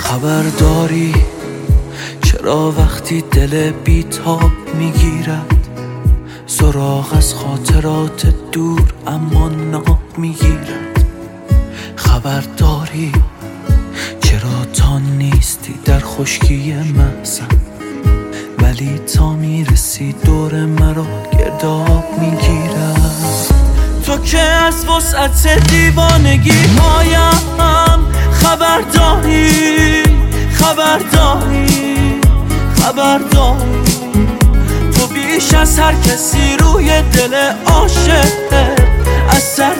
خبر داری چرا وقتی دل بیتاب میگیرد سراغ از خاطرات دور اما ناب میگیرد؟ خبر داری چرا تا نیستی در خشکی محزن ولی تا میرسی دور مرا گرداب میگیرد؟ تو که از وسعت دیوانگی هایم خبر داری تو بیش از هر کسی روی دل عاشق اثر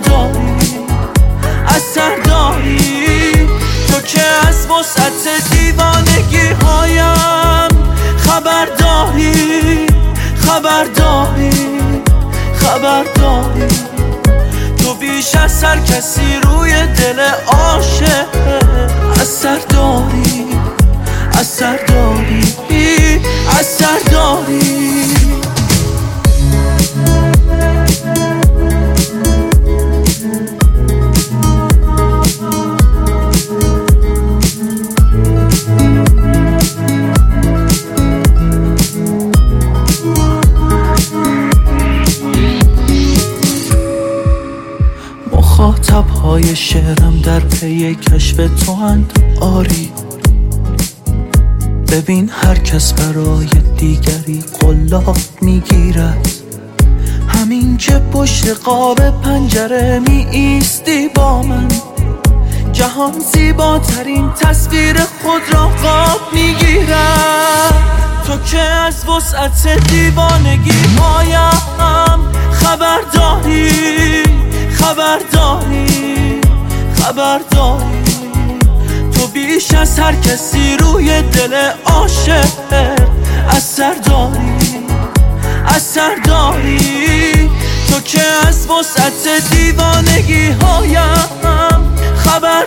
داری تو که از وسعت دیوانگی هایم خبر داری تو بیش از هر کسی روی دل عاشق اثر داری مخاطب‌های شعرم در پی کشف تو اند آری ببین هر کس برای دیگری قلاب میگیرد همین که پشت قاب پنجره می ایستی با من جهان زیباترین تصویر خود را قاب میگیرد تو که از وسعت دیوانگی هایم خبر داری تو بیش از هر کسی روی دل عاشق اثر داری تو که از وسعت دیوانگی هایم خبر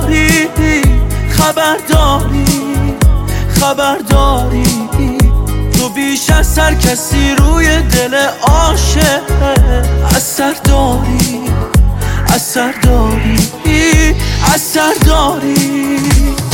داری تو بیش از هر کسی روی دل عاشق اثر داری